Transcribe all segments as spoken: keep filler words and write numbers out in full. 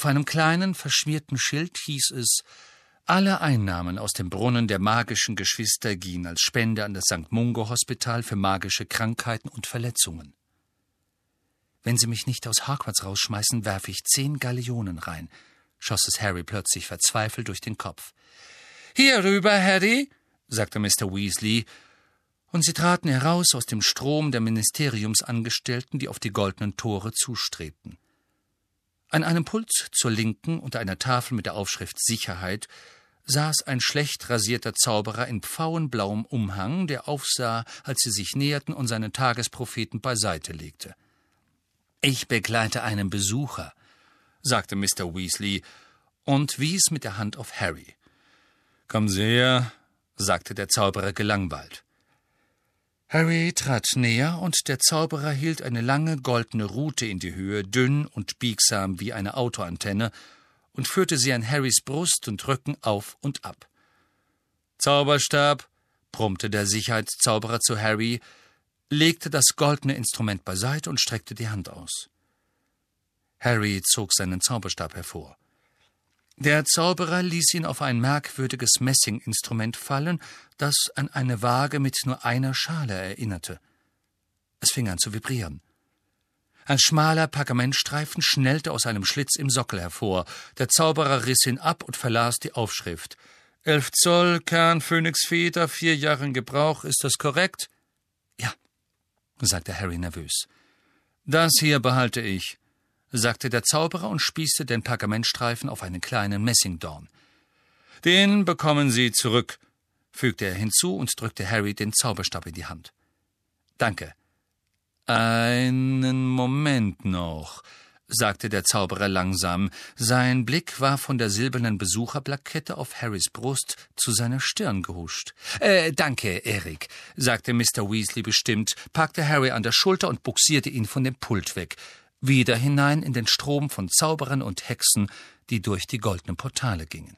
Auf einem kleinen, verschmierten Schild hieß es: Alle Einnahmen aus dem Brunnen der magischen Geschwister gingen als Spende an das Sankt Mungo Hospital für magische Krankheiten und Verletzungen. »Wenn Sie mich nicht aus Hogwarts rausschmeißen, werfe ich zehn Gallionen rein«, schoss es Harry plötzlich verzweifelt durch den Kopf. »Hier rüber, Harry«, sagte Mister Weasley, und sie traten heraus aus dem Strom der Ministeriumsangestellten, die auf die goldenen Tore zustrebten. An einem Pult zur Linken unter einer Tafel mit der Aufschrift »Sicherheit« saß ein schlecht rasierter Zauberer in pfauenblauem Umhang, der aufsah, als sie sich näherten, und seinen Tagespropheten beiseite legte. »Ich begleite einen Besucher«, sagte Mister Weasley und wies mit der Hand auf Harry. »Kommen Sie her«, sagte der Zauberer gelangweilt. Harry trat näher, und der Zauberer hielt eine lange goldene Rute in die Höhe, dünn und biegsam wie eine Autoantenne, und führte sie an Harrys Brust und Rücken auf und ab. »Zauberstab«, brummte der Sicherheitszauberer zu Harry, legte das goldene Instrument beiseite und streckte die Hand aus. Harry zog seinen Zauberstab hervor. Der Zauberer ließ ihn auf ein merkwürdiges Messinginstrument fallen, das an eine Waage mit nur einer Schale erinnerte. Es fing an zu vibrieren. Ein schmaler Pergamentstreifen schnellte aus einem Schlitz im Sockel hervor. Der Zauberer riss ihn ab und verlas die Aufschrift. »Elf Zoll, Kern, Phönixfeder, vier Jahre in Gebrauch, ist das korrekt?« »Ja«, sagte Harry nervös. »Das hier behalte ich«, sagte der Zauberer und spießte den Pergamentstreifen auf einen kleinen Messingdorn. »Den bekommen Sie zurück«, fügte er hinzu und drückte Harry den Zauberstab in die Hand. »Danke.« »Einen Moment noch«, sagte der Zauberer langsam. Sein Blick war von der silbernen Besucherplakette auf Harrys Brust zu seiner Stirn gehuscht. »Äh, danke, Erik«, sagte Mister Weasley bestimmt, packte Harry an der Schulter und bugsierte ihn von dem Pult weg, wieder hinein in den Strom von Zauberern und Hexen, die durch die goldenen Portale gingen.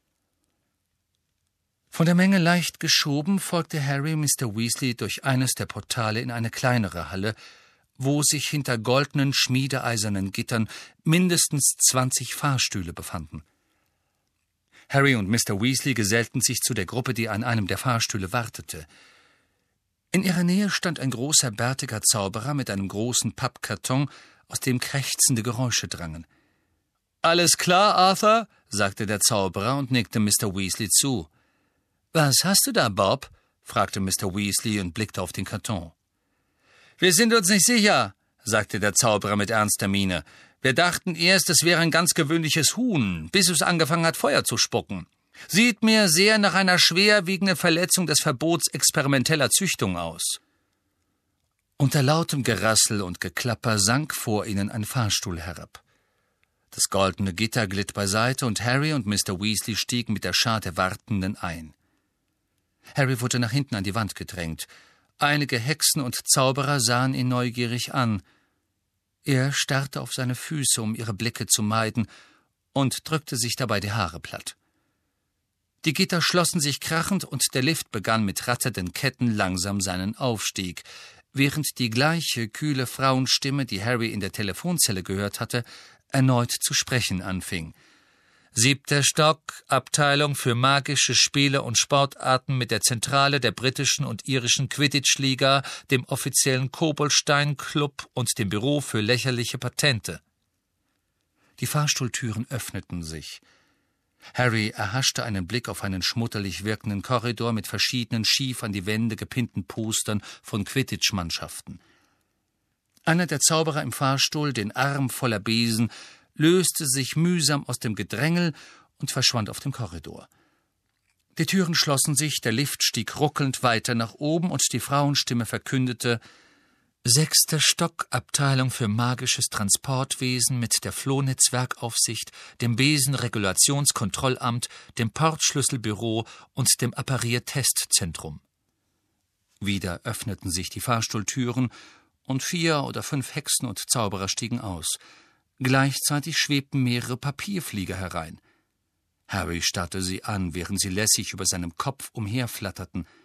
Von der Menge leicht geschoben folgte Harry Mister Weasley durch eines der Portale in eine kleinere Halle, wo sich hinter goldenen, schmiedeeisernen Gittern mindestens zwanzig Fahrstühle befanden. Harry und Mister Weasley gesellten sich zu der Gruppe, die an einem der Fahrstühle wartete. In ihrer Nähe stand ein großer, bärtiger Zauberer mit einem großen Pappkarton, aus dem krächzende Geräusche drangen. »Alles klar, Arthur?« sagte der Zauberer und nickte Mister Weasley zu. »Was hast du da, Bob?« fragte Mister Weasley und blickte auf den Karton. »Wir sind uns nicht sicher«, sagte der Zauberer mit ernster Miene. »Wir dachten erst, es wäre ein ganz gewöhnliches Huhn, bis es angefangen hat, Feuer zu spucken. Sieht mir sehr nach einer schwerwiegenden Verletzung des Verbots experimenteller Züchtung aus.« Unter lautem Gerassel und Geklapper sank vor ihnen ein Fahrstuhl herab. Das goldene Gitter glitt beiseite, und Harry und Mister Weasley stiegen mit der Schar der Wartenden ein. Harry wurde nach hinten an die Wand gedrängt. Einige Hexen und Zauberer sahen ihn neugierig an. Er starrte auf seine Füße, um ihre Blicke zu meiden, und drückte sich dabei die Haare platt. Die Gitter schlossen sich krachend, und der Lift begann mit ratternden Ketten langsam seinen Aufstieg, während die gleiche, kühle Frauenstimme, die Harry in der Telefonzelle gehört hatte, erneut zu sprechen anfing. »Siebter Stock, Abteilung für magische Spiele und Sportarten mit der Zentrale der britischen und irischen Quidditch-Liga, dem offiziellen Koboldstein-Club und dem Büro für lächerliche Patente.« Die Fahrstuhltüren öffneten sich. Harry erhaschte einen Blick auf einen schmutterlich wirkenden Korridor mit verschiedenen schief an die Wände gepinnten Postern von Quidditch-Mannschaften. Einer der Zauberer im Fahrstuhl, den Arm voller Besen, löste sich mühsam aus dem Gedrängel und verschwand auf dem Korridor. Die Türen schlossen sich, der Lift stieg ruckelnd weiter nach oben, und die Frauenstimme verkündete: »Sechster Stock, Abteilung für magisches Transportwesen mit der Flohnetzwerkaufsicht, dem Besenregulationskontrollamt, dem Portschlüsselbüro und dem Appariertestzentrum.« Wieder öffneten sich die Fahrstuhltüren, und vier oder fünf Hexen und Zauberer stiegen aus. Gleichzeitig schwebten mehrere Papierflieger herein. Harry starrte sie an, während sie lässig über seinem Kopf umherflatterten.